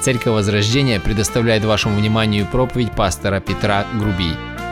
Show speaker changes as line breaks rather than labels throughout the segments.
Церковь Возрождения предоставляет вашему вниманию проповедь пастора Петра Грубий.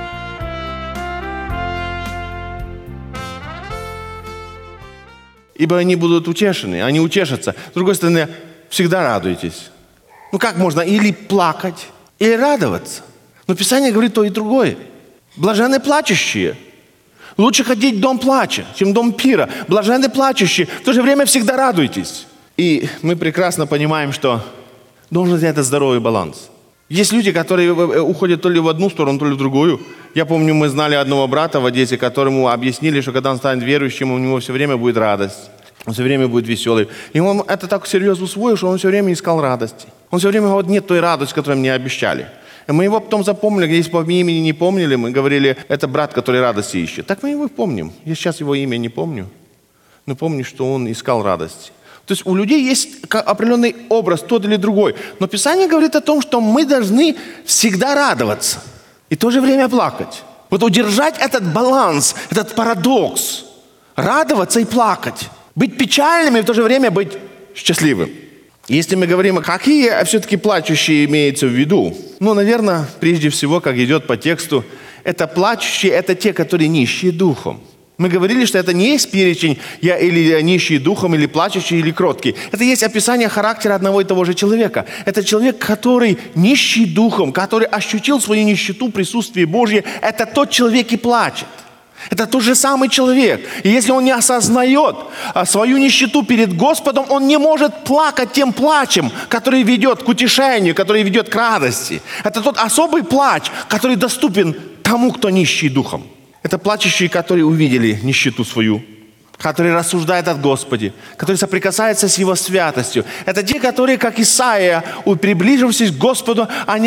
Ибо они будут утешены, они утешатся. С другой стороны, всегда радуйтесь. Как можно или плакать, или радоваться? Но Писание говорит то и другое. Блаженны плачущие. Лучше ходить в дом плача, чем в дом пира. Блаженны плачущие. В то же время всегда радуйтесь. И мы прекрасно понимаем, что должен быть этот здоровый баланс. Есть люди, которые уходят то ли в одну сторону, то ли в другую. Я помню, мы знали одного брата в Одессе, которому объяснили, что когда он станет верующим, у него все время будет радость. Он все время будет веселый. И он это так серьезно усвоил, что он все время искал радости. Он все время говорит, нет той радости, которую мне обещали. И мы его потом запомнили, если по имени не помнили, мы говорили, это брат, который радости ищет. Так мы его помним. Я сейчас его имя не помню, но помню, что он искал радости. То есть у людей есть определенный образ, тот или другой. Но Писание говорит о том, что мы должны всегда радоваться и в то же время плакать. Вот удержать этот баланс, этот парадокс. Радоваться и плакать. Быть печальным и в то же время быть счастливым. Если мы говорим, какие все-таки плачущие имеются в виду? Наверное, прежде всего, как идет по тексту, это плачущие, это те, которые нищие духом. Мы говорили, что это не есть перечень «я» или «нищий духом», или «плачущий», или «кроткий». Это есть описание характера одного и того же человека. Это человек, который нищий духом, который ощутил свою нищету в присутствии Божьем. Это тот человек и плачет. Это тот же самый человек. И если он не осознает свою нищету перед Господом, он не может плакать тем плачем, который ведет к утешению, который ведет к радости. Это тот особый плач, который доступен тому, кто нищий духом. Это плачущие, которые увидели нищету свою, которые рассуждают о Господе, которые соприкасаются с Его святостью. Это те, которые, как Исаия, приближившись к Господу,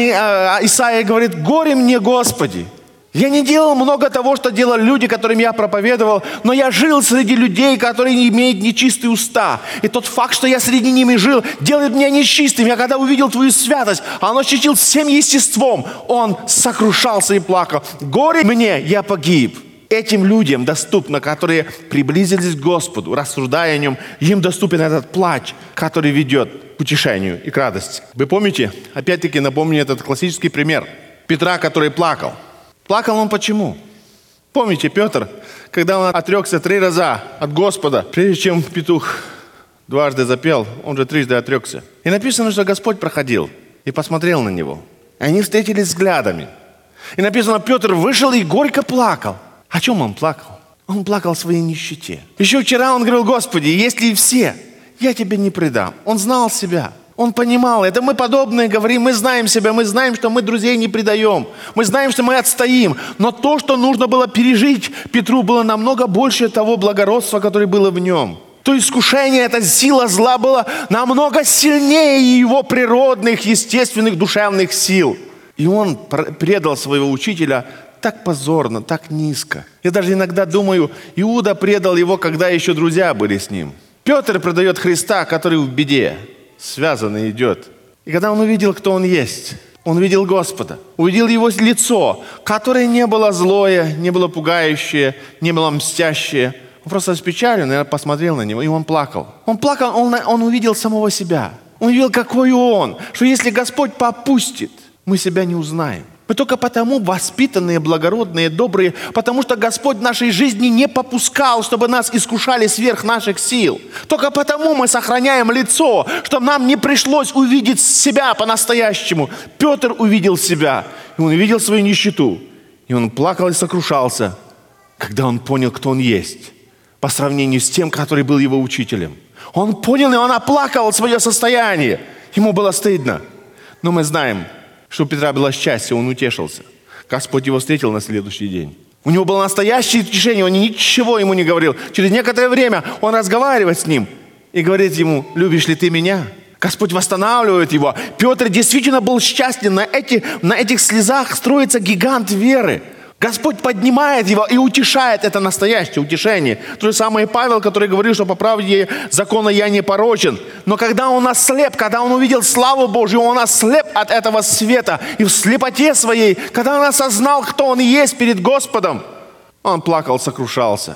Исаия говорит, «Горе мне, Господи! Я не делал много того, что делали люди, которым я проповедовал, но я жил среди людей, которые не имеют нечистые уста. И тот факт, что я среди ними жил, делает меня нечистым. Я когда увидел Твою святость, он ощутил всем естеством. Он сокрушался и плакал. Горе мне, я погиб». Этим людям доступно, которые приблизились к Господу, рассуждая о Нем, им доступен этот плач, который ведет к утешению и к радости. Вы помните, опять-таки напомню этот классический пример Петра, который плакал. Плакал он почему? Помните, Петр, когда он отрекся 3 раза от Господа, прежде чем петух дважды запел, он же 3 отрекся. И написано, что Господь проходил и посмотрел на него. И они встретились взглядами. И написано, Петр вышел и горько плакал. О чем он плакал? Он плакал о своей нищете. Еще вчера он говорил, Господи, если все, я тебе не предам. Он знал себя. Он понимал, это мы подобные говорим, мы знаем себя, мы знаем, что мы друзей не предаем, мы знаем, что мы отстоим. Но то, что нужно было пережить Петру, было намного больше того благородства, которое было в нем. То искушение, эта сила зла была намного сильнее его природных, естественных, душевных сил. И он предал своего учителя так позорно, так низко. Я даже иногда думаю, Иуда предал его, когда еще друзья были с ним. Петр предает Христа, который в беде. Связанный идет. И когда он увидел, кто он есть, он увидел Господа, увидел Его лицо, которое не было злое, не было пугающее, не было мстящее. Он просто распечален, я посмотрел на него, и он плакал. Он плакал, он увидел самого себя. Он увидел, какой он, что если Господь попустит, мы себя не узнаем. Мы только потому воспитанные, благородные, добрые, потому что Господь в нашей жизни не попускал, чтобы нас искушали сверх наших сил. Только потому мы сохраняем лицо, чтобы нам не пришлось увидеть себя по-настоящему. Петр увидел себя, и он увидел свою нищету. И он плакал и сокрушался, когда он понял, кто он есть, по сравнению с тем, который был его учителем. Он понял, и он оплакал свое состояние. Ему было стыдно. Но мы знаем, что у Петра было счастье, он утешился. Господь его встретил на следующий день. У него было настоящее утешение, он ничего ему не говорил. Через некоторое время он разговаривает с ним и говорит ему, любишь ли ты меня? Господь восстанавливает его. Петр действительно был счастлив. На этих слезах строится гигант веры. Господь поднимает его и утешает. Это настоящее утешение. То же самое Павел, который говорил, что по правде закона я не порочен. Но когда он ослеп, когда он увидел славу Божью, он ослеп от этого света. И в слепоте своей, когда он осознал, кто он есть перед Господом, он плакал, сокрушался.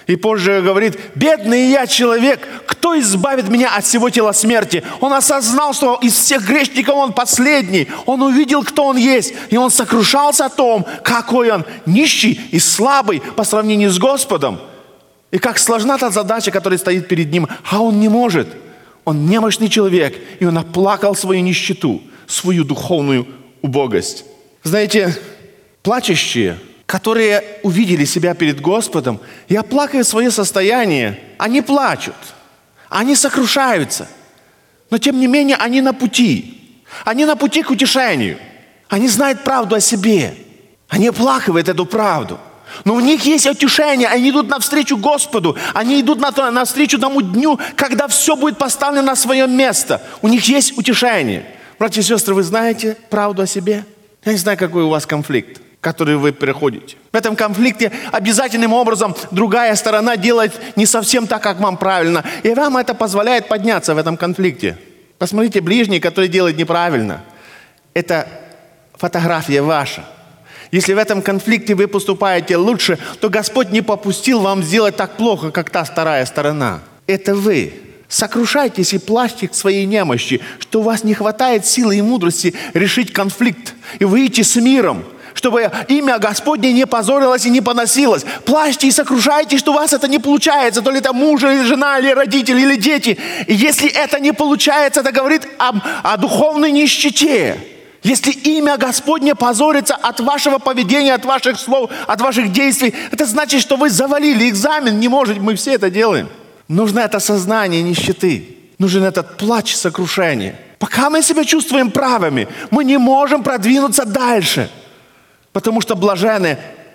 И позже говорит: бедный я человек, кто избавит меня от всего тела смерти? Он осознал, что из всех грешников он последний. Он увидел, кто он есть. И он сокрушался о том, какой он нищий и слабый по сравнению с Господом. И как сложна та задача, которая стоит перед ним. А он не может. Он немощный человек. И он оплакал свою нищету, свою духовную убогость. Знаете, плачущие, которые увидели себя перед Господом и оплакивают свое состояние, они плачут, они сокрушаются, но тем не менее они на пути к утешению, они знают правду о себе, они оплакивают эту правду, но у них есть утешение, они идут навстречу Господу, они идут навстречу тому дню, когда все будет поставлено на свое место, у них есть утешение. Братья и сестры, вы знаете правду о себе? Я не знаю, какой у вас конфликт, который вы переходите. В этом конфликте обязательным образом другая сторона делает не совсем так, как вам правильно. И вам это позволяет подняться в этом конфликте. Посмотрите, ближний, который делает неправильно. Это фотография ваша. Если в этом конфликте вы поступаете лучше, то Господь не попустил вам сделать так плохо, как та вторая сторона. Это вы. Сокрушайтесь и плачьте к своей немощи, что у вас не хватает силы и мудрости решить конфликт и выйти с миром, чтобы имя Господне не позорилось и не поносилось. Плачьте и сокрушайтесь, что у вас это не получается, то ли это муж, или жена, или родители, или дети. И если это не получается, это говорит о духовной нищете. Если имя Господне позорится от вашего поведения, от ваших слов, от ваших действий, это значит, что вы завалили экзамен. Не может, мы все это делаем. Нужно это сознание нищеты. Нужен этот плач сокрушения. Пока мы себя чувствуем правыми, мы не можем продвинуться дальше. Потому что блаженны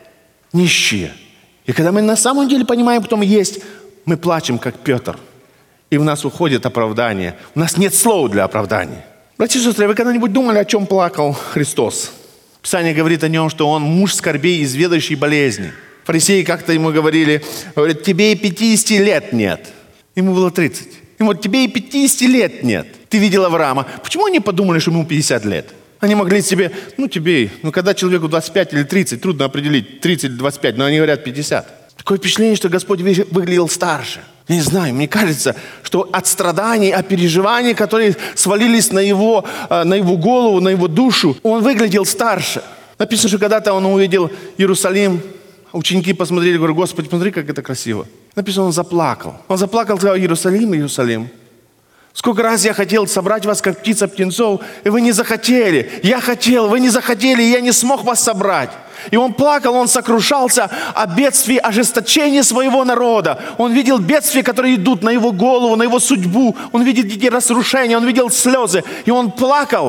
нищие. И когда мы на самом деле понимаем, кто мы есть, мы плачем, как Петр. И в нас уходит оправдание. У нас нет слов для оправдания. Братья и сестры, вы когда-нибудь думали, о чем плакал Христос? Писание говорит о нем, что он муж скорбей, изведающий болезни. Фарисеи как-то ему говорят, тебе и 50 лет нет. Ему было 30. Ему говорят, тебе и 50 лет нет. Ты видел Авраама. Почему они подумали, что ему 50 лет? Они могли себе, когда человеку 25 или 30, трудно определить, 30 или 25, но они говорят 50. Такое впечатление, что Господь выглядел старше. Я не знаю, мне кажется, что от страданий, от переживаний, которые свалились на его голову, на его душу, он выглядел старше. Написано, что когда-то он увидел Иерусалим, ученики посмотрели, говорят, Господи, смотри, как это красиво. Написано, он заплакал. Он заплакал, сказал, Иерусалим, Иерусалим. Сколько раз я хотел собрать вас, как птица птенцов, и вы не захотели. Я хотел, вы не захотели, и я не смог вас собрать. И он плакал, он сокрушался о бедствии, ожесточении своего народа. Он видел бедствия, которые идут на его голову, на его судьбу. Он видел эти разрушения, он видел слезы. И он плакал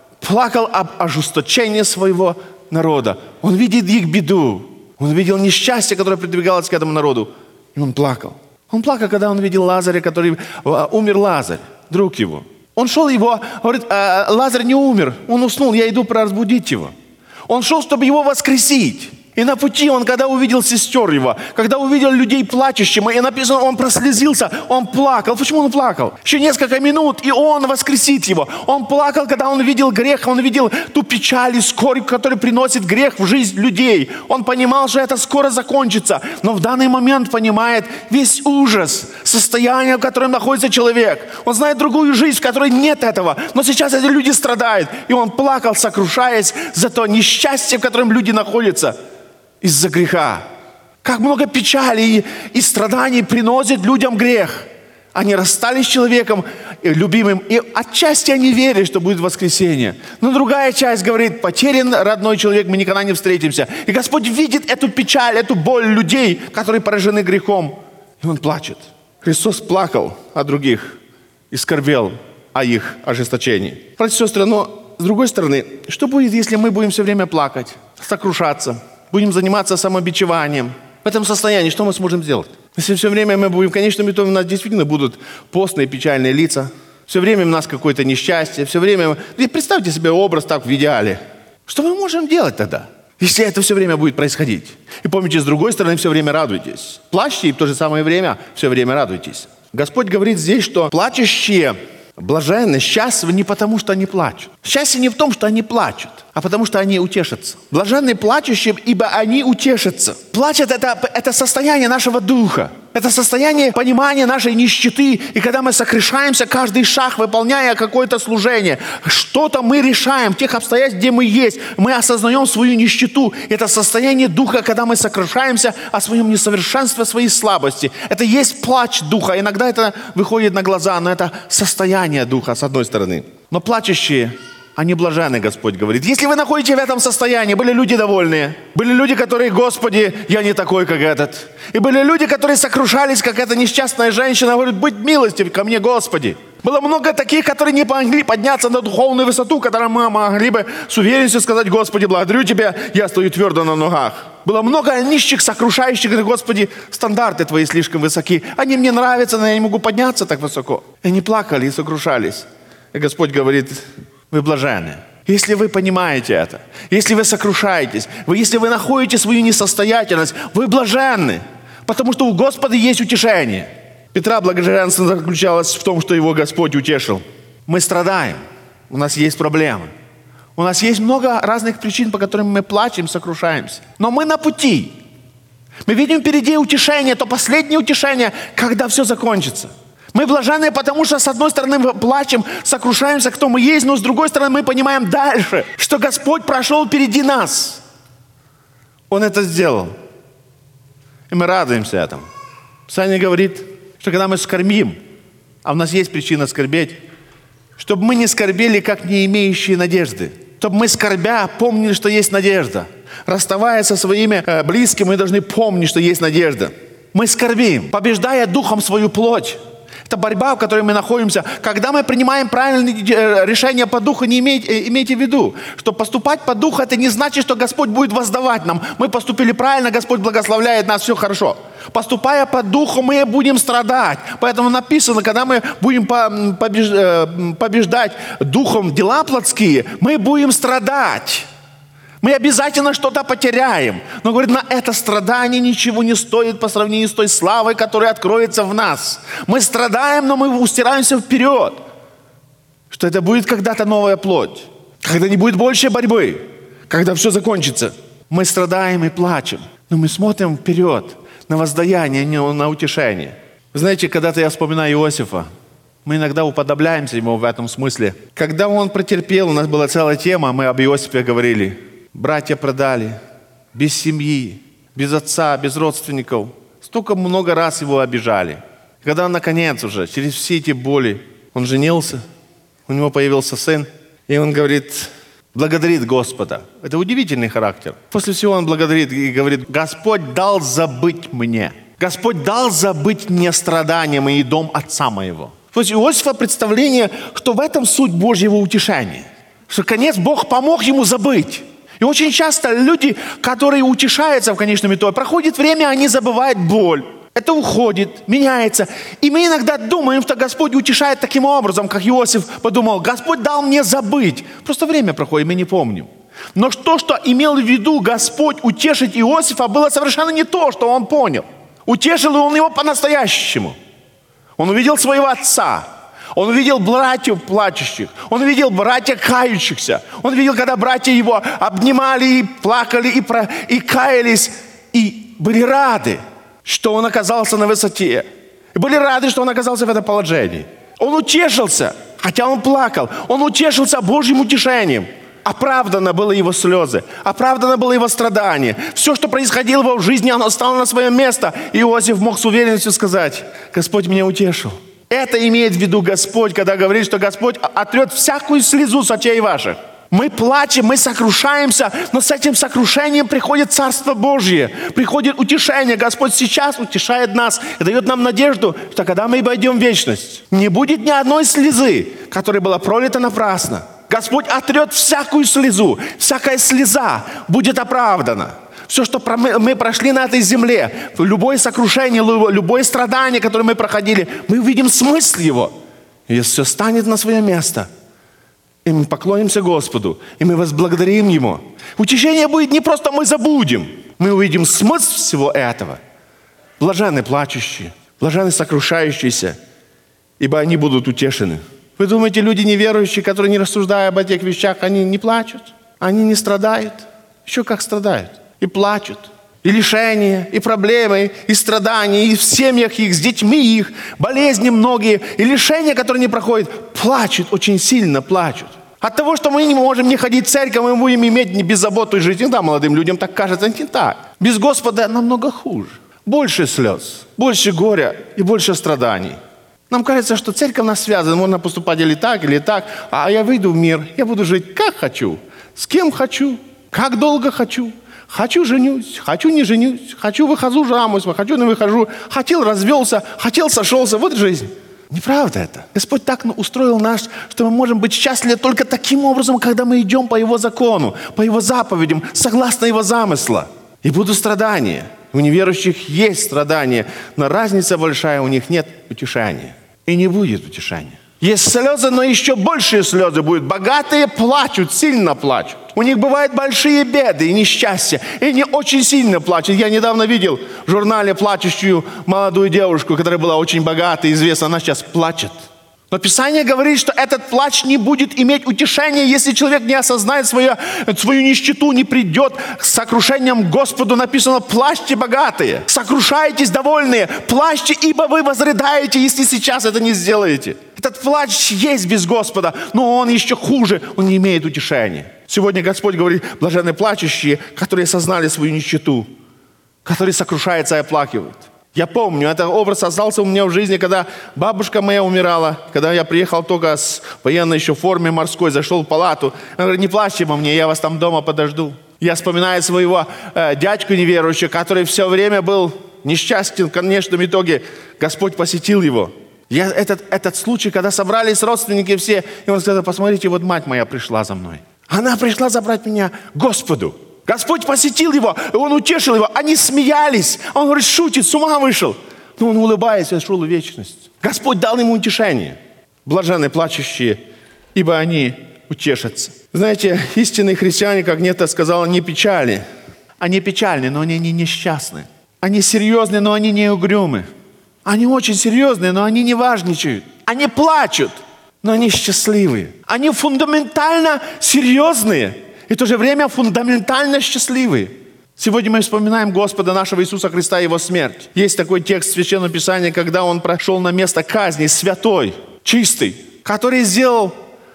об ожесточении своего народа. Он видит их беду. Он видел несчастье, которое придвигалось к этому народу. И он плакал. Он плакал, когда он видел Лазаря, который умер Лазарь, друг его. Он шел его, говорит, Лазарь не умер, он уснул, я иду разбудить его. Он шел, чтобы его воскресить. И на пути он, когда увидел сестер его, когда увидел людей плачущим, и написано, он прослезился, он плакал. Почему он плакал? Еще несколько минут, и он воскресит его. Он плакал, когда он видел грех, он видел ту печаль и скорбь, которая приносит грех в жизнь людей. Он понимал, что это скоро закончится, но в данный момент понимает весь ужас, состояние, в котором находится человек. Он знает другую жизнь, в которой нет этого, но сейчас эти люди страдают. И он плакал, сокрушаясь за то несчастье, в котором люди находятся. Из-за греха. Как много печали и страданий приносит людям грех. Они расстались с человеком любимым, и отчасти они верят, что будет воскресенье. Но другая часть говорит, потерян родной человек, мы никогда не встретимся. И Господь видит эту печаль, эту боль людей, которые поражены грехом. И Он плачет. Христос плакал о других и скорбел о их ожесточении. Братья и сестры, но с другой стороны, что будет, если мы будем все время плакать, сокрушаться? Будем заниматься самобичеванием. В этом состоянии что мы сможем сделать? Если все время мы будем, в конечном итоге у нас действительно будут постные печальные лица. Все время у нас какое-то несчастье. Все время... Представьте себе образ так в идеале. Что мы можем делать тогда, если это все время будет происходить? И помните, с другой стороны, все время радуйтесь. Плачьте и в то же самое время все время радуйтесь. Господь говорит здесь, что плачущие Блаженны, счастливы не потому, что они плачут. Счастье не в том, что они плачут, а потому, что они утешатся. Блаженны плачущие, ибо они утешатся. Плачет это состояние нашего духа. Это состояние понимания нашей нищеты. И когда мы сокрушаемся, каждый шаг, выполняя какое-то служение, что-то мы решаем, в тех обстоятельствах, где мы есть, мы осознаем свою нищету. Это состояние духа, когда мы сокрушаемся о своем несовершенстве, своей слабости. Это есть плач духа. Иногда это выходит на глаза, но это состояние духа, с одной стороны. Но плачущие, они блаженны, Господь говорит. Если вы находитесь в этом состоянии, были люди довольные, были люди, которые: Господи, я не такой, как этот. И были люди, которые сокрушались, как эта несчастная женщина, говорит: будь милостив ко мне, Господи. Было много таких, которые не могли подняться на духовную высоту, которые мы могли бы с уверенностью сказать: Господи, благодарю Тебя, я стою твердо на ногах. Было много нищих, сокрушающих, говорят: Господи, стандарты Твои слишком высоки. Они мне нравятся, но я не могу подняться так высоко. И они плакали и сокрушались. И Господь говорит: вы блаженны. Если вы понимаете это, если вы сокрушаетесь, если вы находите свою несостоятельность, вы блаженны, потому что у Господа есть утешение. Петра блаженство заключалось в том, что его Господь утешил. Мы страдаем, у нас есть проблемы. У нас есть много разных причин, по которым мы плачем, сокрушаемся. Но мы на пути. Мы видим впереди утешение, то последнее утешение, когда все закончится. Мы блаженны, потому что, с одной стороны, мы плачем, сокрушаемся, кто мы есть, но с другой стороны, мы понимаем дальше, что Господь прошел впереди нас. Он это сделал. И мы радуемся этому. Писание говорит, что когда мы скорбим, а у нас есть причина скорбеть, чтобы мы не скорбели, как не имеющие надежды. Чтобы мы, скорбя, помнили, что есть надежда. Расставаясь со своими близкими, мы должны помнить, что есть надежда. Мы скорбим, побеждая духом свою плоть. Это борьба, в которой мы находимся. Когда мы принимаем правильные решения по духу, не имейте в виду, что поступать по духу, это не значит, что Господь будет воздавать нам. Мы поступили правильно, Господь благословляет нас, все хорошо. Поступая по духу, мы будем страдать. Поэтому написано, когда мы будем побеждать духом дела плотские, мы будем страдать. Мы обязательно что-то потеряем. Но, говорит, на это страдание ничего не стоит по сравнению с той славой, которая откроется в нас. Мы страдаем, но мы устираемся вперед. Что это будет когда-то новая плоть. Когда не будет больше борьбы. Когда все закончится. Мы страдаем и плачем. Но мы смотрим вперед. На воздаяние, не на утешение. Вы знаете, когда-то я вспоминаю Иосифа. Мы иногда уподобляемся ему в этом смысле. Когда он претерпел, у нас была целая тема, мы об Иосифе говорили. Братья продали, без семьи, без отца, без родственников. Столько много раз его обижали. Когда он, наконец, уже, через все эти боли, он женился, у него появился сын, и он говорит, благодарит Господа. Это удивительный характер. После всего он благодарит и говорит, Господь дал забыть мне. Господь дал забыть мне страдания мои, дом отца моего. То есть у Иосифа представление, что в этом суть Божьего утешения. Что, конец, Бог помог ему забыть. И очень часто люди, которые утешаются в конечном итоге, проходит время, они забывают боль. Это уходит, меняется. И мы иногда думаем, что Господь утешает таким образом, как Иосиф подумал, Господь дал мне забыть. Просто время проходит, мы не помним. Но то, что имел в виду Господь утешить Иосифа, было совершенно не то, что он понял. Утешил он его по-настоящему. Он увидел своего отца. Он увидел братьев плачущих. Он увидел братьев кающихся. Он видел, когда братья его обнимали и плакали, и каялись. И были рады, что он оказался на высоте. И были рады, что он оказался в этом положении. Он утешился, хотя он плакал. Он утешился Божьим утешением. Оправдано было его слезы. Оправдано было его страдание. Все, что происходило в его жизни, оно стало на свое место. И Иосиф мог с уверенностью сказать, Господь меня утешил. Это имеет в виду Господь, когда говорит, что Господь отрет всякую слезу с очей ваших. Мы плачем, мы сокрушаемся, но с этим сокрушением приходит Царство Божье, приходит утешение. Господь сейчас утешает нас и дает нам надежду, что когда мы пойдем в вечность, не будет ни одной слезы, которая была пролита напрасно. Господь отрет всякую слезу, всякая слеза будет оправдана. Все, что мы прошли на этой земле, любое сокрушение, любое страдание, которое мы проходили, мы увидим смысл его. И все станет на свое место. И мы поклонимся Господу, и мы возблагодарим Ему. Утешение будет не просто мы забудем. Мы увидим смысл всего этого. Блаженны плачущие, блаженны сокрушающиеся, ибо они будут утешены. Вы думаете, люди неверующие, которые не рассуждая об этих вещах, они не плачут? Они не страдают? Еще как страдают. И плачут. И лишения, и проблемы, и страдания, и в семьях их, с детьми их, болезни многие, и лишения, которые не проходят, плачут, очень сильно плачут. От того, что мы не можем не ходить в церковь, мы будем иметь беззаботную жизнь. Да, молодым людям так кажется, не так. Без Господа намного хуже. Больше слез, больше горя и больше страданий. Нам кажется, что церковь нас связана, можно поступать или так, а я выйду в мир, я буду жить как хочу, с кем хочу, как долго хочу. Хочу женюсь, хочу не женюсь, хочу выхожу замуж, хочу не выхожу, хотел развелся, хотел сошелся. Вот жизнь. Неправда это. Господь так устроил нас, что мы можем быть счастливы только таким образом, когда мы идем по Его закону, по Его заповедям, согласно Его замысла. И будут страдания. У неверующих есть страдания, но разница большая, у них нет утешения. И не будет утешения. Есть слезы, но еще большие слезы будут. Богатые плачут, сильно плачут. У них бывают большие беды и несчастья. И они очень сильно плачут. Я недавно видел в журнале плачущую молодую девушку, которая была очень богатой, известна. Она сейчас плачет. Но Писание говорит, что этот плач не будет иметь утешения, если человек не осознает свою нищету, не придет с сокрушением к Господу. Написано: плачьте, богатые, сокрушайтесь, довольные, плачьте, ибо вы возрыдаете, если сейчас это не сделаете. Этот плач есть без Господа, но он еще хуже, он не имеет утешения. Сегодня Господь говорит: блаженны плачущие, которые осознали свою нищету, которые сокрушаются и оплакивают. Я помню, этот образ создался у меня в жизни, когда бабушка моя умирала, когда я приехал только с военной еще форме морской, зашел в палату. Она говорит: не плачьте по мне, я вас там дома подожду. Я вспоминаю своего дядьку неверующего, который все время был несчастен. В конечном итоге Господь посетил его. Этот случай, когда собрались родственники все, и он сказал: посмотрите, вот мать моя пришла за мной. Она пришла забрать меня к Господу. Господь посетил его, и он утешил его. Они смеялись. Он говорит: шутит, с ума вышел. Но он, улыбаясь, ушел в вечность. Господь дал ему утешение. Блаженны плачущие, ибо они утешатся. Знаете, истинные христиане, как Нета сказала, не печальны. Они печальны, но они не несчастны. Они серьезны, но они не угрюмы. Они очень серьезные, но они не важничают. Они плачут, но они счастливые. Они фундаментально серьезные и в то же время фундаментально счастливые. Сегодня мы вспоминаем Господа нашего Иисуса Христа и Его смерть. Есть такой текст в Священном Писании, когда Он прошел на место казни, святой, чистый, который сделал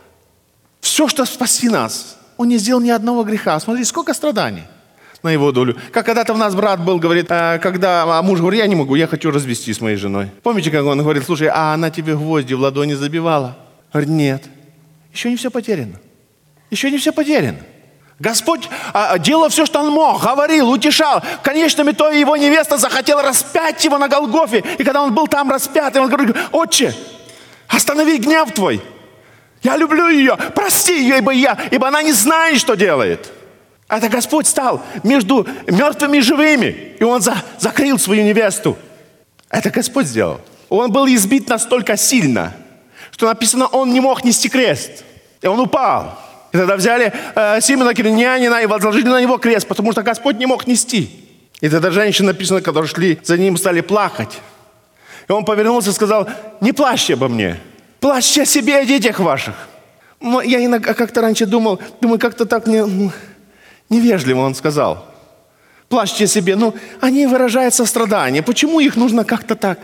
все, что спаси нас. Он не сделал ни одного греха. Смотрите, сколько страданий на Его долю. Как когда-то у нас брат был, говорит, когда муж говорит: я не могу, я хочу развестись с моей женой. Помните, как он говорит: слушай, а она тебе гвозди в ладони забивала? Говорит: нет, еще не все потеряно. Еще не все потеряно. Господь делал все, что Он мог, говорил, утешал. В конечном итоге его невеста захотела распять его на Голгофе. И когда он был там распятый, он говорит: отче, останови гнев твой. Я люблю ее, прости ее, ибо она не знает, что делает. Это Господь стал между мертвыми и живыми. И Он закрыл свою невесту. Это Господь сделал. Он был избит настолько сильно, что написано, он не мог нести крест. И он упал. И тогда взяли Симона Киринянина и возложили на него крест, потому что Господь не мог нести. И тогда женщины, написано, которые шли за ним, стали плакать. И он повернулся и сказал: не плачьте обо мне, плачьте о себе и о детях ваших. Но я иногда как-то раньше думаю, как-то так невежливо он сказал. Плачьте о себе. Они выражают сострадание. Почему их нужно как-то так?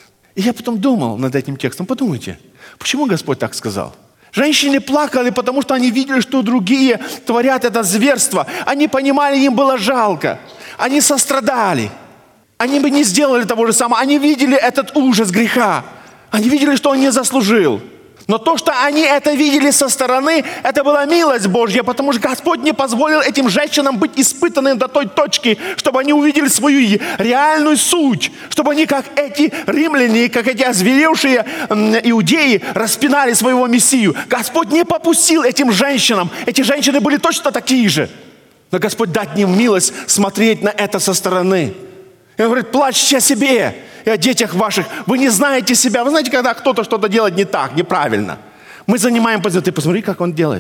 И я потом думал над этим текстом. Подумайте, почему Господь так сказал? Женщины плакали, потому что они видели, что другие творят это зверство. Они понимали, им было жалко. Они сострадали. Они бы не сделали того же самого. Они видели этот ужас греха. Они видели, что он не заслужил. Но то, что они это видели со стороны, это была милость Божья, потому что Господь не позволил этим женщинам быть испытанными до той точки, чтобы они увидели свою реальную суть, чтобы они, как эти римляне, как эти озверевшие иудеи, распинали своего Мессию. Господь не попустил этим женщинам. Эти женщины были точно такие же. Но Господь дает им милость смотреть на это со стороны. И Он говорит: плачьте о себе и о детях ваших. Вы не знаете себя. Вы знаете, когда кто-то что-то делает не так, неправильно. Мы занимаем позицию. Ты посмотри, как он делает.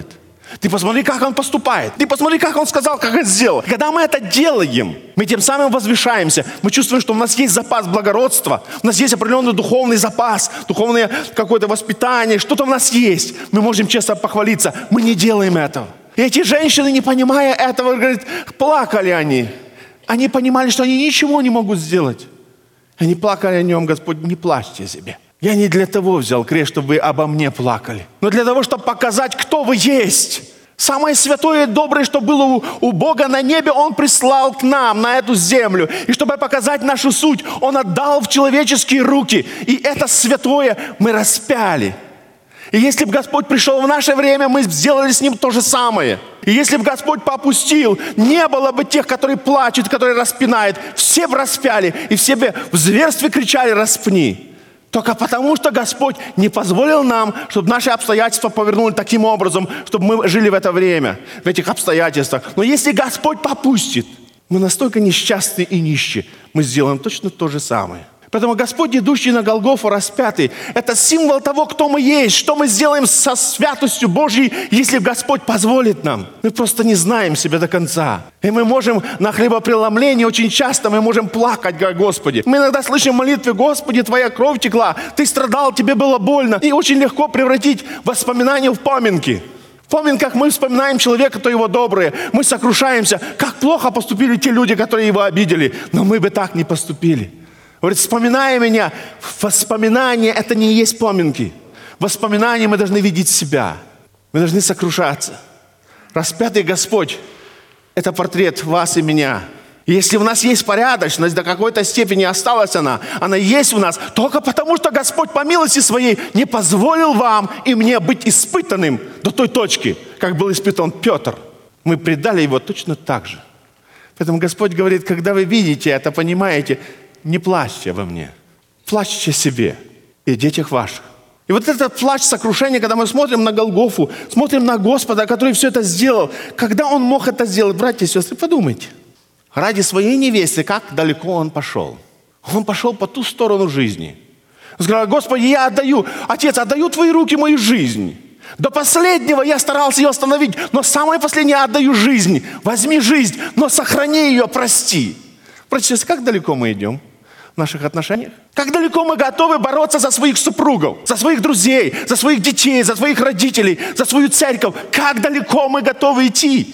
Ты посмотри, как он поступает. Ты посмотри, как он сказал, как он сделал. Когда мы это делаем, мы тем самым возвышаемся. Мы чувствуем, что у нас есть запас благородства. У нас есть определенный духовный запас, духовное какое-то воспитание. Что-то у нас есть. Мы можем честно похвалиться. Мы не делаем этого. И эти женщины, не понимая этого, говорят, плакали они. Они понимали, что они ничего не могут сделать. Они плакали о нем: Господь, не плачьте о себе. Я не для того взял крест, чтобы вы обо мне плакали, но для того, чтобы показать, кто вы есть. Самое святое и доброе, что было у Бога на небе, Он прислал к нам, на эту землю. И чтобы показать нашу суть, Он отдал в человеческие руки. И это святое мы распяли. И если бы Господь пришел в наше время, мы сделали с Ним то же самое. И если бы Господь попустил, не было бы тех, которые плачут, которые распинают. Все бы распяли, и все бы в зверстве кричали: распни. Только потому, что Господь не позволил нам, чтобы наши обстоятельства повернули таким образом, чтобы мы жили в это время, в этих обстоятельствах. Но если Господь попустит, мы настолько несчастны и нищие, мы сделаем точно то же самое. Поэтому Господь, идущий на Голгофу, распятый, это символ того, кто мы есть, что мы сделаем со святостью Божьей, если Господь позволит нам. Мы просто не знаем себя до конца. И мы можем на хлебопреломлении очень часто мы можем плакать, говоря: Господи. Мы иногда слышим молитвы: Господи, Твоя кровь текла, Ты страдал, Тебе было больно. И очень легко превратить воспоминания в поминки. В поминках мы вспоминаем человека, кто его добрый. Мы сокрушаемся, как плохо поступили те люди, которые его обидели. Но мы бы так не поступили. Говорит: вспоминай меня. Воспоминания – это не есть поминки. Воспоминания мы должны видеть себя. Мы должны сокрушаться. Распятый Господь – это портрет вас и меня. И если у нас есть порядочность, до какой-то степени осталась она есть в нас, только потому, что Господь по милости Своей не позволил вам и мне быть испытанным до той точки, как был испытан Петр. Мы предали его точно так же. Поэтому Господь говорит: когда вы видите это, понимаете, не плачьте обо мне, плачьте о себе и о детях ваших. И вот этот плач сокрушения, когда мы смотрим на Голгофу, смотрим на Господа, который все это сделал, когда Он мог это сделать, братья и сестры, подумайте. Ради своей невесты, как далеко Он пошел. Он пошел по ту сторону жизни. Он сказал: Господи, я отдаю, Отец, отдаю в Твои руки мою жизнь. До последнего я старался ее остановить, но самое последнее я отдаю жизнь. Возьми жизнь, но сохрани ее, прости. Братья и сестры, как далеко мы идем в наших отношениях? Как далеко мы готовы бороться за своих супругов, за своих друзей, за своих детей, за своих родителей, за свою церковь? Как далеко мы готовы идти?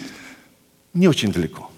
Не очень далеко.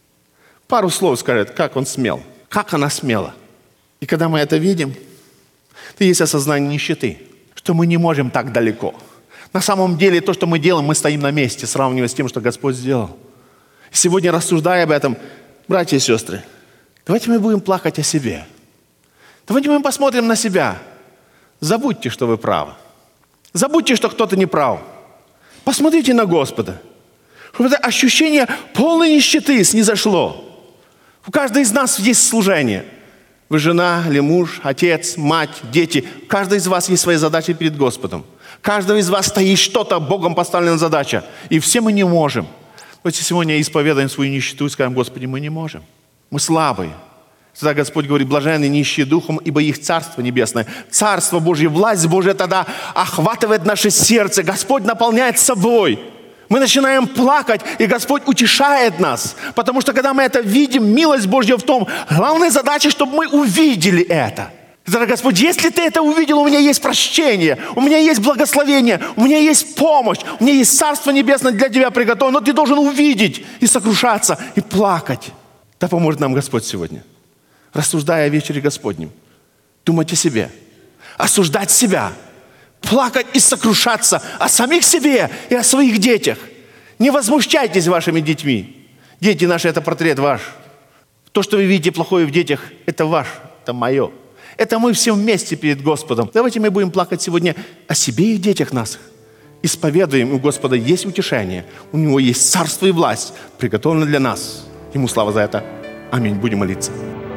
Пару слов скажет: как он смел, как она смела. И когда мы это видим, то есть осознание нищеты, что мы не можем так далеко. На самом деле то, что мы делаем, мы стоим на месте, сравнивая с тем, что Господь сделал. Сегодня, рассуждая об этом, братья и сестры, давайте мы будем плакать о себе. Давайте мы посмотрим на себя. Забудьте, что вы правы. Забудьте, что кто-то не прав. Посмотрите на Господа. Чтобы это ощущение полной нищеты снизошло. У каждого из нас есть служение. Вы жена или муж, отец, мать, дети. Каждый из вас есть свои задачи перед Господом. Каждого из вас стоит что-то, Богом поставленная задача. И все мы не можем. Давайте сегодня исповедаем свою нищету и скажем: Господи, мы не можем. Мы слабые. Тогда Господь говорит: блаженны нищие духом, ибо их Царство Небесное. Царство Божье, власть Божья тогда охватывает наше сердце. Господь наполняет собой. Мы начинаем плакать, и Господь утешает нас. Потому что когда мы это видим, милость Божья в том, главная задача, чтобы мы увидели это. И тогда: Господь, если Ты это увидел, у меня есть прощение, у меня есть благословение, у меня есть помощь, у меня есть Царство Небесное для Тебя приготовлено, но Ты должен увидеть и сокрушаться, и плакать. Да поможет нам Господь сегодня, рассуждая о вечере Господнем, думать о себе, осуждать себя, плакать и сокрушаться о самих себе и о своих детях. Не возмущайтесь вашими детьми. Дети наши – это портрет ваш. То, что вы видите плохое в детях, это ваш, это мое. Это мы все вместе перед Господом. Давайте мы будем плакать сегодня о себе и детях наших. Исповедуем: у Господа есть утешение, у Него есть царство и власть, приготовлено для нас. Ему слава за это. Аминь. Будем молиться.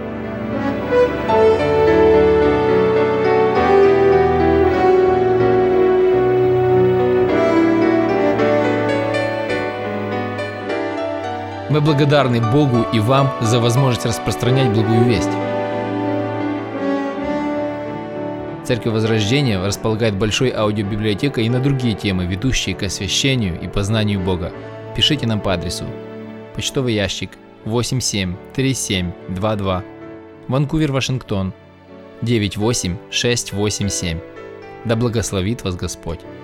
Мы благодарны Богу и вам за возможность распространять благую весть. Церковь Возрождения располагает большой аудиобиблиотекой и на другие темы, ведущие к освящению и познанию Бога. Пишите нам по адресу: почтовый ящик 873722, Ванкувер, Вашингтон 98687. Да благословит вас Господь!